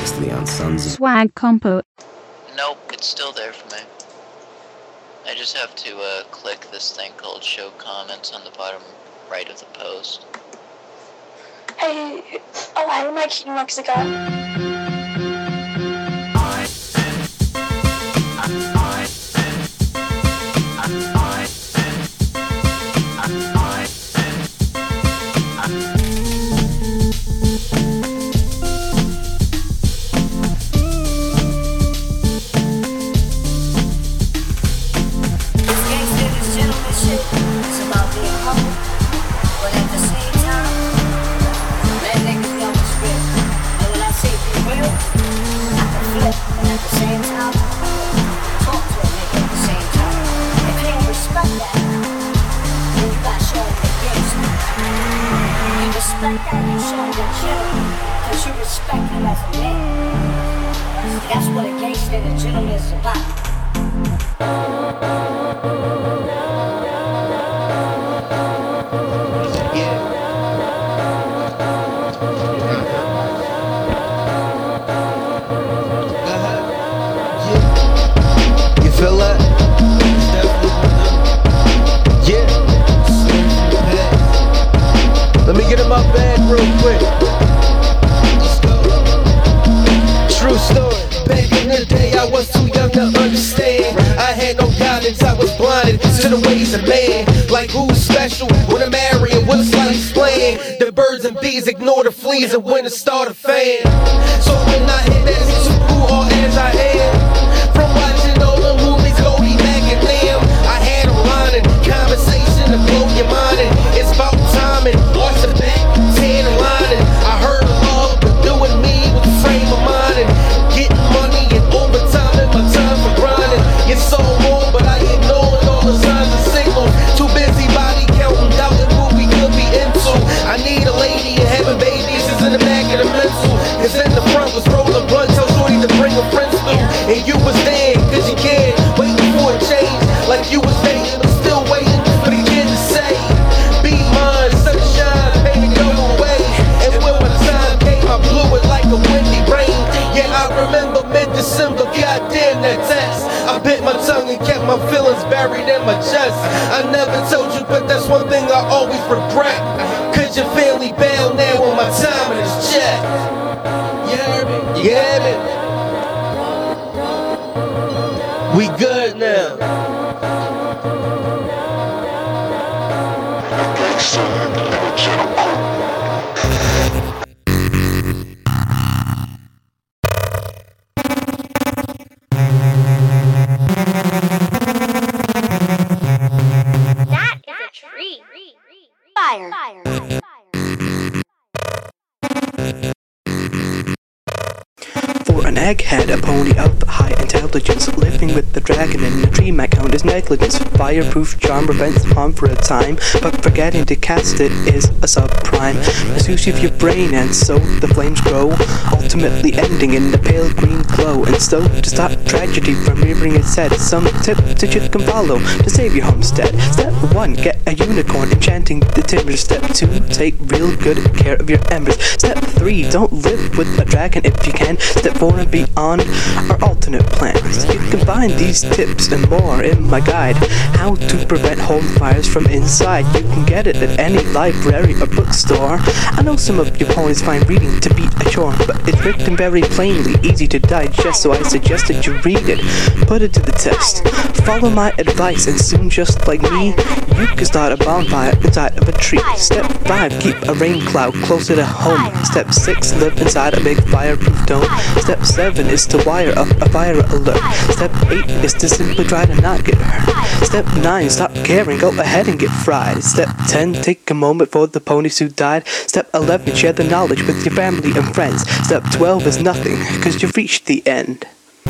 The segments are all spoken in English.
thanks to the Unsons. Swag compo. Nope, it's still there for me. I just have to click this thing called show comments on the bottom right of the post. Hey, Mike, Mexico. That's what a gangster and a gentleman is about. You feel that? Yeah. Let me get in my bag real quick. True story. Back in the day, I was too young to understand. I had no guidance, I was blinded to the ways of man. Like who's special when I'm marrying, what it's like explain. The birds and bees ignore the fleas and when to start a fan. So when I hit that too cool or as I am, from watching all the movies, Cody Mac and Lamb, I had a line and conversation to blow your mind. And it's about time and watch the back, tan and lining. I heard of love, but doing me with the frame of mind and getting money and overtime and my time for grinding. You're so warm, but I ignored all the signs and signals. Too busy body counting, doubting who we could be into. I need a lady and having babies is in the back of the mental. Cause in the front was rolling blunt, tell Shorty to bring her friends through. And you was there, cause you cared, waiting for a change. Like you was dating, but still waiting for the kid to say, be mine, sunshine, baby, go away. And when my time came, I blew it like a windy rain. Yeah, I remember mid-December, goddamn that text. I bit my tongue and kept my feelings buried in my chest. I never told you, but that's one thing I always regret. Cause your family bailed now when my time is checked. You heard me? You heard me? We good now. That is a tree. Fire. For an egghead, a pony of high intelligence, living with the dragon in a tree might count as negligence. Fireproof charm prevents harm for a time, but forgetting to cast it is a subprime. Misuse of your brain and so the flames grow, ultimately ending in a pale green glow. And so, to stop tragedy from rearing its head, some tips that you can follow to save your homestead. Step 1, get a unicorn enchanting the timbers. Step 2, take real good care of your embers. Step 3, don't live with a dragon if you can. Step 4 and beyond are alternate plans. You can find these tips and more in my guide, How to Prevent Home Fires from Inside. You can get it at any library or bookstore. I know some of your ponies find reading to be a chore, but it's written very plainly, easy to digest, so I suggest that you read it. Put it to the test. Follow my advice and soon, just like me, you can start a bonfire inside of a tree. Step 5, keep a rain cloud closer to home. Step 6, live inside a big fireproof dome. Step 7 is to wire up a fire alert. Step 8 is to simply try to not get hurt. Step 9, stop caring, go ahead and get fried. Step 10, take a moment for the ponies who died. Step 11, share the knowledge with your family and friends. Step 12 is nothing, cause you've reached the end.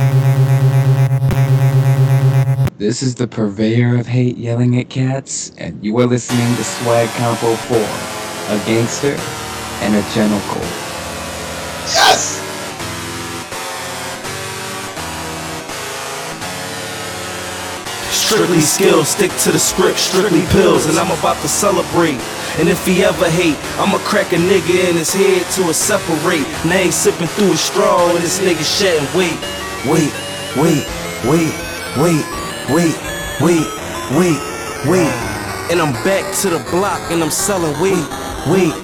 This is the purveyor of hate yelling at cats, and you are listening to Swag Compo 4, a gangster and a genical. Yes! Strictly skills, stick to the script, strictly pills, and I'm about to celebrate. And if he ever hate, I'ma crack a nigga in his head till it separate. Now he sipping through a straw and this nigga shedding. Wait, and I'm back to the block and I'm selling. Wait.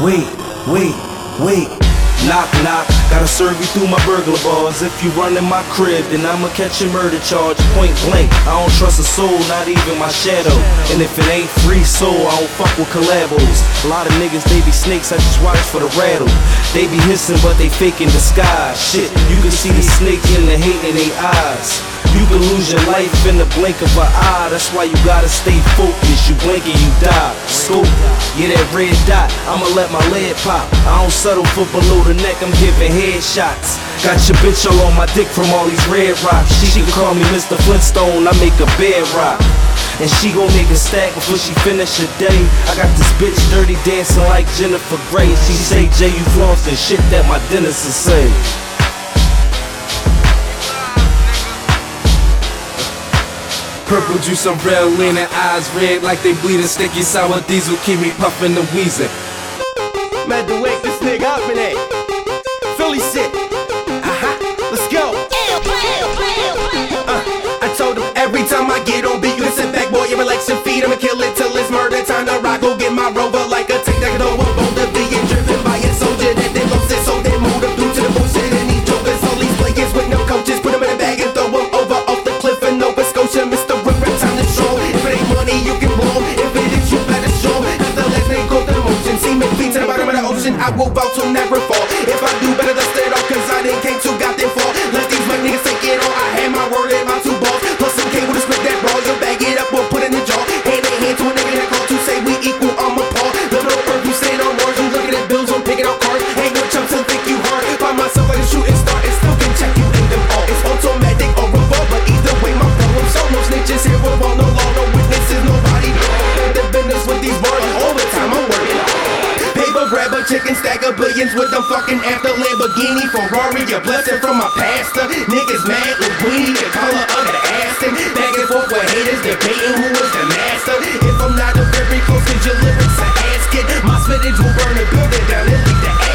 Knock, knock, gotta serve you through my burglar bars. If you run in my crib, then I'ma catch a murder charge, point blank. I don't trust a soul, not even my shadow. And if it ain't free soul, I don't fuck with collabos. A lot of niggas, they be snakes, I just watch for the rattle. They be hissing, but they fake in disguise. Shit, you can see the snake in the hate in their eyes. You can lose your life in the blink of an eye. That's why you gotta stay focused. You blink and you die. Scope, yeah, that red dot, I'ma let my lead pop. I don't settle for below the neck, I'm giving headshots. Got your bitch all on my dick from all these red rocks. She can call me Mr. Flintstone, I make a bed rock. And she gon' make a stack before she finish her day. I got this bitch dirty dancing like Jennifer Grey. She say, Jay, you flossing shit that my dentist will say. Purple juice, I'm real lean and eyes red like they bleeding. Sticky sour diesel keep me puffin' and wheezing. Man, to wake this nigga up in it. Philly shit. Let's go. I told him every time I get on beat, you can sit back, boy, and relax your feet. I'ma kill it till it's murder time to rock. Go get my rover like a tank that can over boulder. Being driven by a soldier that they gon' sit so they move up through to the bullshit. And these jokers, all these players with no coaches, put them in a bag and throw them over off the cliff in Nova Scotia. Mr. River, time to show. If it ain't money, you can blow. If it is, you better show. Cause the last name called the motion. See me feet to the bottom of the ocean. I will bow to never fall. If I do better, let's stay off. Cause I didn't came to goddamn fall. Let these my niggas take it on. I had my word and my two balls. Plus some cable to split that ball. You'll bag it up or put in the jaw. Hand in hand to a nigga that call to say we equal. I'm a paw. Living on earth, you saying on Mars. You looking at bills, I'm picking out cards. Ain't no chumps and think you hard. Find myself like a shooting star and still can check you in them all. It's automatic or revolver. Either way, my problem solved. No snitches here with all no law, no witnesses, nobody. The business with these bars all the time. I'm working. Paper grabber, chicken stacker, billions with them fucking after Lamborghini, Ferrari, a blessing from my pastor. Niggas mad with Weenie, the color of the Aston. Back and forth with haters, debating who is the master. If I'm not a very close to your lyrics, I ask it. My spittage will burn the building down and leave the